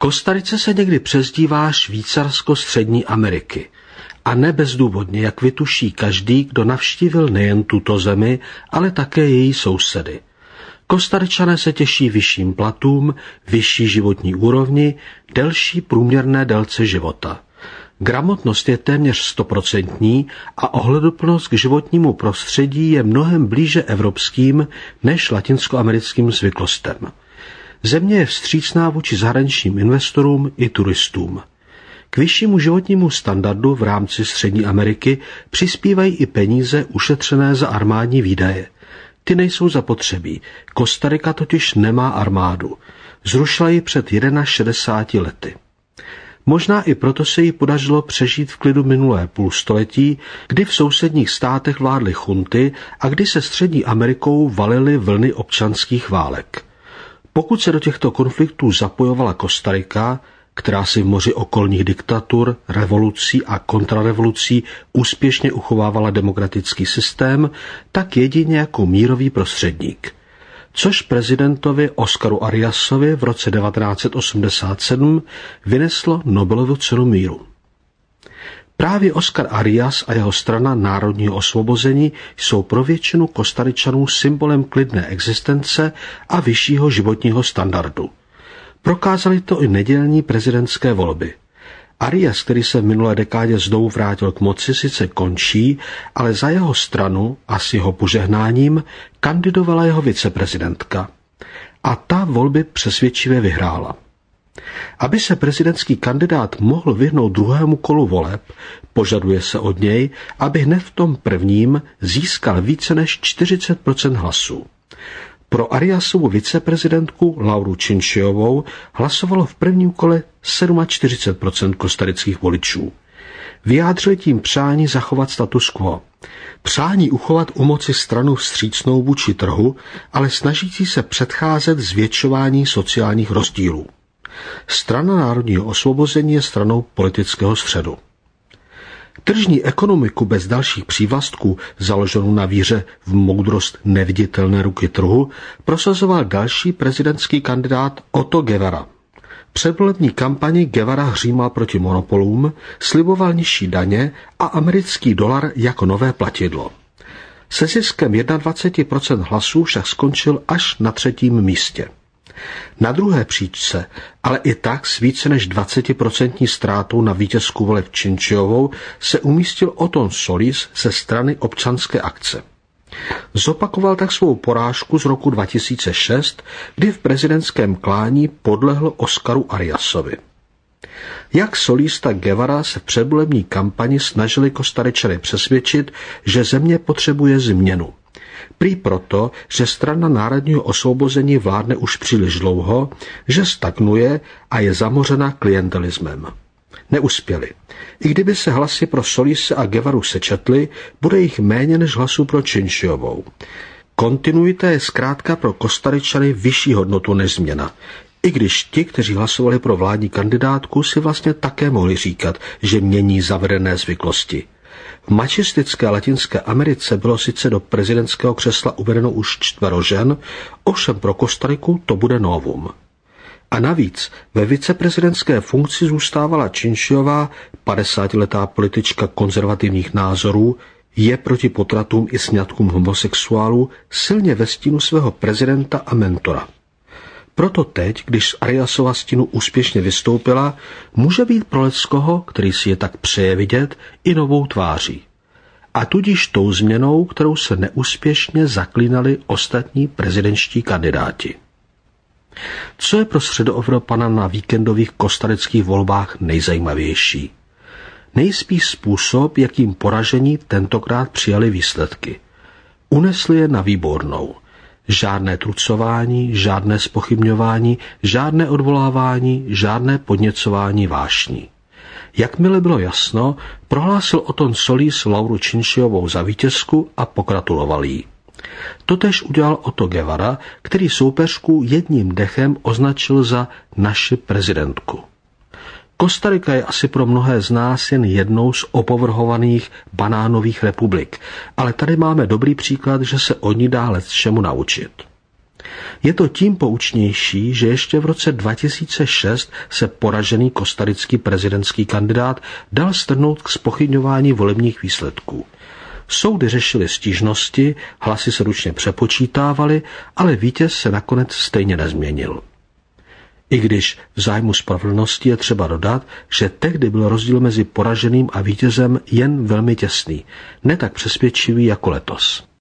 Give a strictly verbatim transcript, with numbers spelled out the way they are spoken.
Kostarice se někdy přezdívá Švýcarsko Střední Ameriky. A ne bezdůvodně, jak vytuší každý, kdo navštívil nejen tuto zemi, ale také její sousedy. Kostaričané se těší vyšším platům, vyšší životní úrovni, delší průměrné délce života. Gramotnost je téměř stoprocentní a ohleduplnost k životnímu prostředí je mnohem blíže evropským než latinskoamerickým zvyklostem. Země je vstřícná vůči zahraničním investorům i turistům. K vyššímu životnímu standardu v rámci Střední Ameriky přispívají i peníze ušetřené za armádní výdaje. Ty nejsou zapotřebí. Kostarika totiž nemá armádu. Zrušila ji před šedesáti jedna lety. Možná i proto se jí podařilo přežít v klidu minulé půlstoletí, kdy v sousedních státech vládly chunty a kdy se Střední Amerikou valily vlny občanských válek. Pokud se do těchto konfliktů zapojovala Kostarika, která si v moři okolních diktatur, revolucí a kontrarevolucí úspěšně uchovávala demokratický systém, tak jedině jako mírový prostředník. Což prezidentovi Oscaru Ariasovi v roce devatenáct set osmdesát sedm vyneslo Nobelovu cenu míru. Právě Oscar Arias a jeho strana národního osvobození jsou pro většinu Kostaričanů symbolem klidné existence a vyššího životního standardu. Prokázali to i nedělní prezidentské volby. Arias, který se v minulé dekádě znovu vrátil k moci, sice končí, ale za jeho stranu a s jeho požehnáním kandidovala jeho viceprezidentka. A ta volby přesvědčivě vyhrála. Aby se prezidentský kandidát mohl vyhnout druhému kolu voleb, požaduje se od něj, aby hned v tom prvním získal více než čtyřicet procent hlasů. Pro Ariasovu viceprezidentku Lauru Chinchillovou hlasovalo v prvním kole čtyřicet sedm procent kostarických voličů. Vyjádřili tím přání zachovat status quo. Přání uchovat u moci stranu vstřícnou vůči trhu, ale snažící se předcházet zvětšování sociálních rozdílů. Strana národního osvobození je stranou politického středu. Tržní ekonomiku bez dalších přívlastků, založenou na víře v moudrost neviditelné ruky trhu, prosazoval další prezidentský kandidát Otto Guevara. V předvolební kampani Guevara hřímal proti monopolům, sliboval nižší daně a americký dolar jako nové platidlo. Se ziskem dvacet jedna procent hlasů však skončil až na třetím místě. Na druhé příčce, ale i tak s více než dvacetiprocentní ztrátou na vítězku voleb Chinchillovou se umístil Oton Solis ze strany Občanské akce. Zopakoval tak svou porážku z roku dva tisíce šest, kdy v prezidentském klání podlehl Oscaru Ariasovi. Jak Solis, tak Guevara se v předvolební kampani snažili Kostaričany přesvědčit, že země potřebuje změnu. Prý proto, že strana národního osvobození vládne už příliš dlouho, že stagnuje a je zamořena klientelismem. Neuspěli. I kdyby se hlasy pro Solise a Guevaru sečetly, bude jich méně než hlasů pro Chinchillovou. Kontinuita je zkrátka pro Kostaričany vyšší hodnotu než změna. I když ti, kteří hlasovali pro vládní kandidátku, si vlastně také mohli říkat, že mění zavedené zvyklosti. V mačistické Latinské Americe bylo sice do prezidentského křesla uvedeno už čtvero žen, ovšem pro Kostariku to bude novum. A navíc ve viceprezidentské funkci zůstávala Chinchillová, padesátiletá politička konzervativních názorů, je proti potratům i sňatkům homosexuálů silně ve stínu svého prezidenta a mentora. Proto teď, když z Ariasova stínu úspěšně vystoupila, může být pro leckoho, který si je tak přeje vidět, i novou tváří. A tudíž tou změnou, kterou se neúspěšně zaklínali ostatní prezidentští kandidáti. Co je pro Středoevropana na víkendových kostarických volbách nejzajímavější? Nejspíš způsob, jakým poražení tentokrát přijali výsledky. Unesli je na výbornou. Žádné trucování, žádné zpochybňování, žádné odvolávání, žádné podněcování vášní. Jakmile bylo jasno, prohlásil Oton Solis Lauru Chinchillovou za vítězku a pogratuloval jí. Totéž udělal Otto Guevara, který soupeřku jedním dechem označil za naši prezidentku. Kostarika je asi pro mnohé z nás jen jednou z opovrhovaných banánových republik, ale tady máme dobrý příklad, že se od ní dá lecčemu naučit. Je to tím poučnější, že ještě v roce dva tisíce šest se poražený kostarický prezidentský kandidát dal strhnout k zpochybňování volebních výsledků. Soudy řešily stížnosti, hlasy se ručně přepočítávaly, ale vítěz se nakonec stejně nezměnil. I když v zájmu spravedlnosti je třeba dodat, že tehdy byl rozdíl mezi poraženým a vítězem jen velmi těsný, ne tak přesvědčivý jako letos.